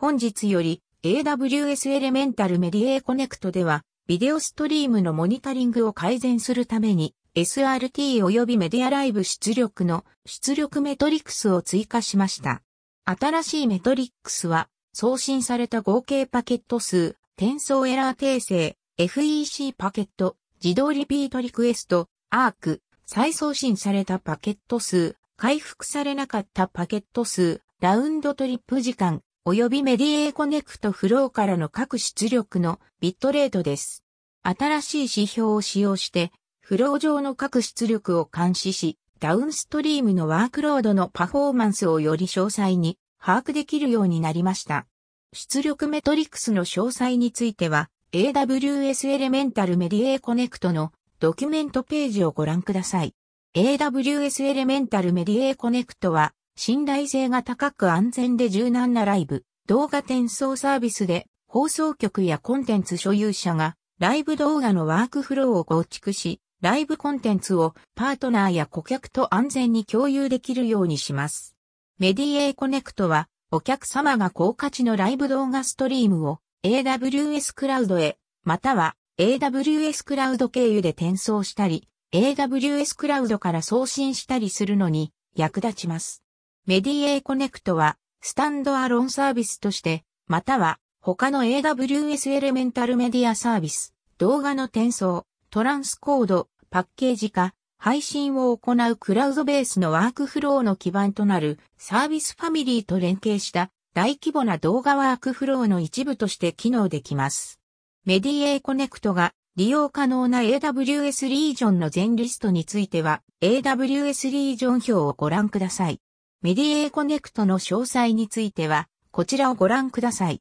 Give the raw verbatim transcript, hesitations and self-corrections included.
本日より エーダブリューエス エレメンタルメディエコネクトでは、ビデオストリームのモニタリングを改善するために、エスアールティー 及びメディアライブ出力の出力メトリックスを追加しました。新しいメトリックスは、送信された合計パケット数、転送エラー訂正、エフイーシー パケット、自動リピートリクエスト、アーク、再送信されたパケット数、回復されなかったパケット数、ラウンドトリップ時間、及びメディエコネクトフローからの各出力のビットレートです。新しい指標を使用して、フロー上の各出力を監視し、ダウンストリームのワークロードのパフォーマンスをより詳細に把握できるようになりました。出力メトリックスの詳細については、エーダブリューエス エレメンタルメディエコネクトのドキュメントページをご覧ください。エーダブリューエス エレメンタルメディエコネクトは、信頼性が高く安全で柔軟なライブ、動画転送サービスで、放送局やコンテンツ所有者が、ライブ動画のワークフローを構築し、ライブコンテンツをパートナーや顧客と安全に共有できるようにします。メディエコネクトは、お客様が高価値のライブ動画ストリームを エーダブリューエス クラウドへ、または エーダブリューエス クラウド経由で転送したり、エーダブリューエス クラウドから送信したりするのに役立ちます。メディエコネクトは、スタンドアロンサービスとして、または他の エーダブリューエス エレメンタルメディアサービス、動画の転送、トランスコード、パッケージ化、配信を行うクラウドベースのワークフローの基盤となるサービスファミリーと連携した大規模な動画ワークフローの一部として機能できます。メディエコネクトが利用可能な エーダブリューエス リージョンの全リストについては エーダブリューエス リージョン表をご覧ください。メディエコネクトの詳細についてはこちらをご覧ください。